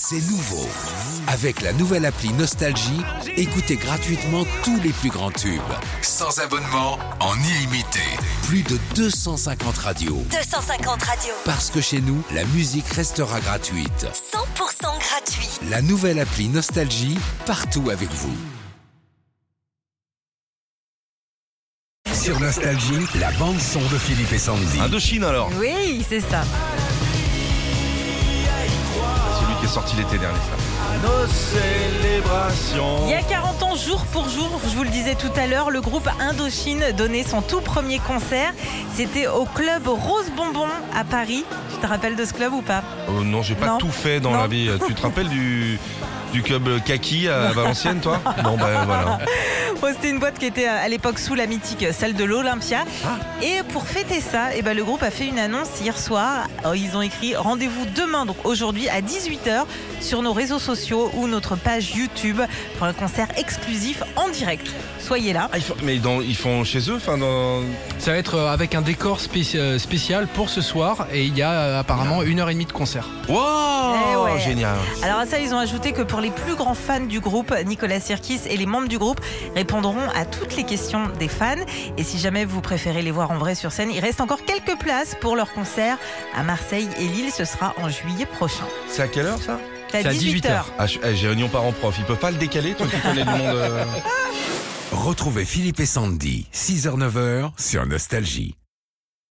C'est nouveau. Avec la nouvelle appli Nostalgie, écoutez gratuitement tous les plus grands tubes. Sans abonnement, en illimité. Plus de 250 radios. 250 radios. Parce que chez nous, la musique restera gratuite. 100% gratuit. La nouvelle appli Nostalgie, partout avec vous. Sur Nostalgie, la bande-son de Philippe et Sandy. Indochine alors. Oui, c'est ça. Celui qui est sorti l'été dernier, ça. Nos célébrations. Il y a 40 ans, jour pour jour, je vous le disais tout à l'heure, le groupe Indochine donnait son tout premier concert. C'était au club Rose Bonbon à Paris. Tu te rappelles de ce club ou pas? Oh non, j'ai pas Non. tout fait dans Non. la vie. Tu te rappelles du club Kaki à Valenciennes, toi? Non, ben voilà. Bon, c'était une boîte qui était à l'époque sous la mythique salle de l'Olympia. Et pour fêter ça, le groupe a fait une annonce hier soir. Ils ont écrit rendez-vous demain, donc aujourd'hui à 18h, sur nos réseaux sociaux ou notre page YouTube pour un concert exclusif en direct. Soyez là. Ah, ils font chez eux, enfin dans. Ça va être avec un décor spécial pour ce soir et il y a apparemment 1h30 de concert. Wow, Eh ouais. génial. Alors à ça, ils ont ajouté que pour les plus grands fans du groupe, Nicolas Sirkis et les membres du groupe répondront à toutes les questions des fans. Et si jamais vous préférez les voir en vrai sur scène, il reste encore quelques places pour leur concert à Marseille et Lille. Ce sera en juillet prochain. C'est à quelle heure ça? C'est à 18h. Ah, j'ai réunion parents-prof. Ils peuvent pas le décaler, toi qui connais du monde. Retrouvez Philippe et Sandy, 6h-9h sur Nostalgie.